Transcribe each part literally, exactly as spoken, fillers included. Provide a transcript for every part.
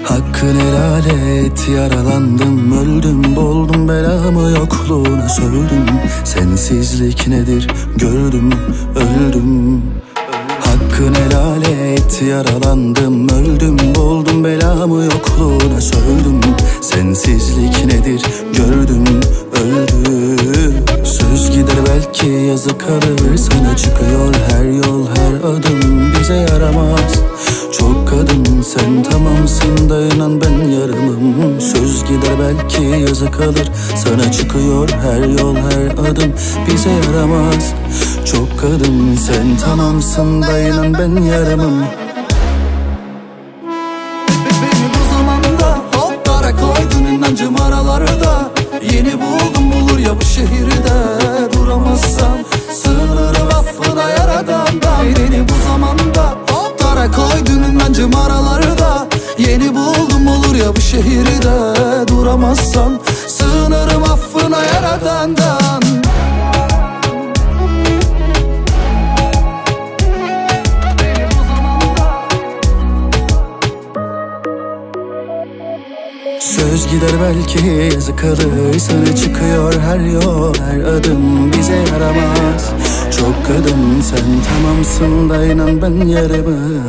Hakkını helal et, yaralandım, öldüm, boldum belamı yokluğuna sövdüm. Sensizlik nedir gördüm, öldüm. Hakkını helal et, yaralandım, öldüm, boldum belamı yokluğuna sövdüm. Sensizlik nedir gördüm, öldüm. Söz gider belki yazı kalır, sana çıkıyor her yol her adım bize yaramaz. Çok kadın sen tamamsın da inan ben yarımım. Söz gider belki yazı kalır, sana çıkıyor her yol her adım bize yaramaz. Çok kadın sen tamamsın da inan ben yarımım. Beni bu zamanda hoplara koydun inancım aralarda. Yeni buldum bulur ya bu şehirde, duramazsam sığınırım affına yaradandan. Beni bu zamanda hoplara koydun inancım aralarda. Yeni buldum olur ya bu şehirde, duramazsan sığınırım affına yaradandan. Söz gider belki yazı kalır, sana çıkıyor her yol her adım bize yaramaz. Çok kadın sen tamamsın da inan ben yarımım.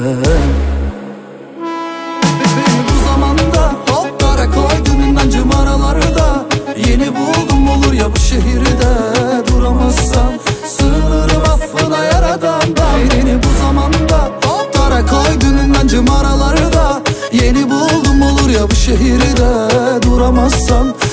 Beni bu zamanda hoplara koydun inancım aralarda. Yeni buldum olur ya bu şehirde, duramazsam sığınırım affına yaradandan. Beni bu zamanda hoplara koydun inancım aralarda. Yeni buldum olur ya bu şehirde, duramazsan